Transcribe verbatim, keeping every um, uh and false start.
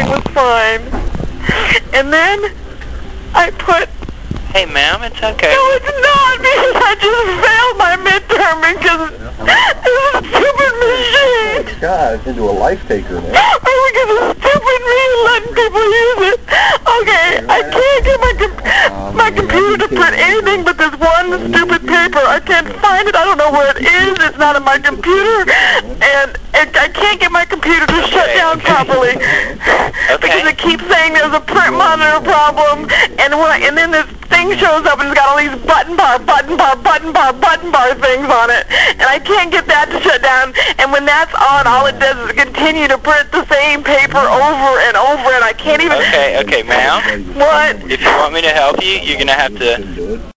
everything was fine. And then I put... Hey, ma'am, it's okay. No, it's not, because I just failed my midterm because this stupid machine. God, it's into a life taker, man. Oh, because of stupid me letting people use it. Okay, I can't get my com my computer to print anything but this one stupid paper. I can't find it. I don't know where it is. It's not in my computer. And it, I can't get my computer to shut down properly. Because it keeps saying there's a print monitor problem. And when I, and then this thing shows up and it's got all these button bar, button bar, button bar, button bar things on it. And I can't get that to shut down. And when that's on, all it does is continue to print the same paper over and over, and I can't even... Okay, okay, ma'am. What? If you want me to help you, you're going to have to